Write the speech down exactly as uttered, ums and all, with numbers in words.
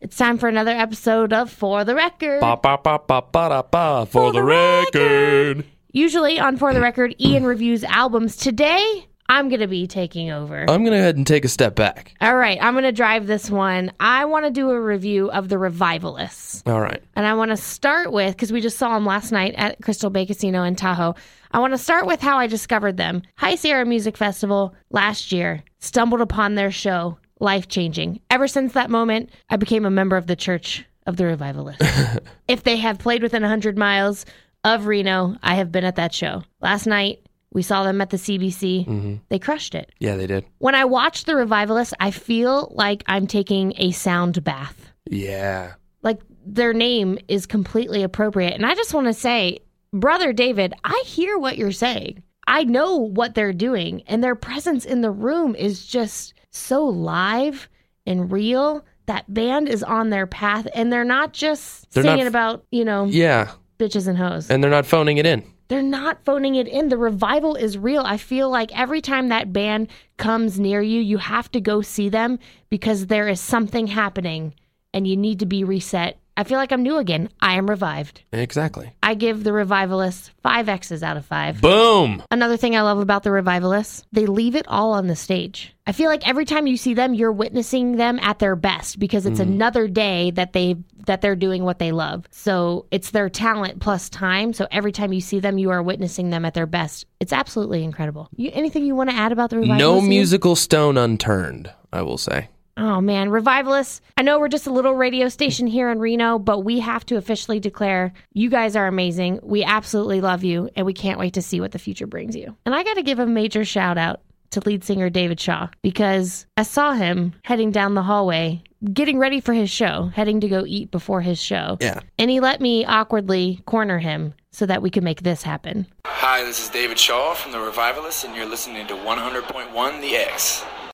It's time for another episode of For the Record. Ba, ba, ba, ba, ba, da, ba, for, for the, the record. record. Usually on For the Record, Ian reviews albums. Today, I'm going to be taking over. I'm going to go ahead and take a step back. All right, I'm going to drive this one. I want to do a review of the Revivalists. All right. And I want to start with, because we just saw them last night at Crystal Bay Casino in Tahoe, I want to start with how I discovered them. High Sierra Music Festival last year, stumbled upon their show, life-changing. Ever since that moment, I became a member of the Church of the Revivalists. If they have played within one hundred miles of Reno, I have been at that show. Last night, we saw them at the C B C. Mm-hmm. They crushed it. Yeah, they did. When I watch the Revivalists, I feel like I'm taking a sound bath. Yeah. Like, their name is completely appropriate. And I just want to say, Brother David, I hear what you're saying. I know what they're doing. And their presence in the room is just so live and real. That band is on their path. And they're not just they're singing not f- about, you know, yeah, bitches and hoes. And they're not phoning it in. They're not phoning it in. The revival is real. I feel like every time that band comes near you, you have to go see them because there is something happening and you need to be reset. I feel like I'm new again. I am revived. Exactly. I give the Revivalists five X's out of five. Boom! Another thing I love about the Revivalists, they leave it all on the stage. I feel like every time you see them, you're witnessing them at their best because it's mm. another day that they that they're doing what they love. So it's their talent plus time. So every time you see them, you are witnessing them at their best. It's absolutely incredible. You, anything you want to add about the Revivalists? No musical stone unturned, I will say. Oh, man. Revivalists, I know we're just a little radio station here in Reno, but we have to officially declare you guys are amazing. We absolutely love you, and we can't wait to see what the future brings you. And I got to give a major shout out to lead singer David Shaw, because I saw him heading down the hallway, getting ready for his show, heading to go eat before his show. Yeah. And he let me awkwardly corner him so that we could make this happen. Hi, this is David Shaw from the Revivalists, and you're listening to one hundred point one The X.